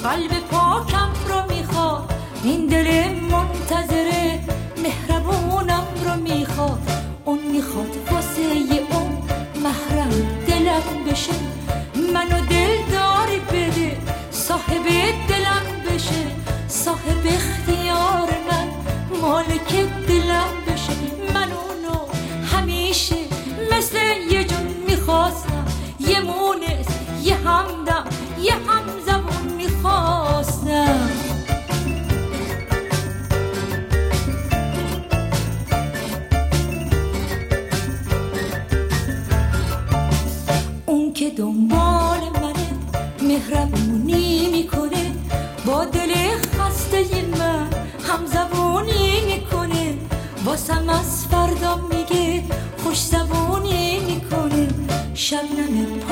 قلب پاکم رو میخواد، این دل منتظر مهربونم رو میخواد. اون میخواد واسه اون محرم دلم بشه، منو دلداری بده صاحب دلم بشه، صاحب اختیار من مالک دلم بشه. من اونو همیشه مثل یه جون میخواستم، یه مونس، یه همدم، یه همزبون میخواستم. اون که دنبال منه مهربونی میکنه، با دل خسته من همزبونی میکنه، واسم از فردا میگه خوش زبونی میکنه. شبنم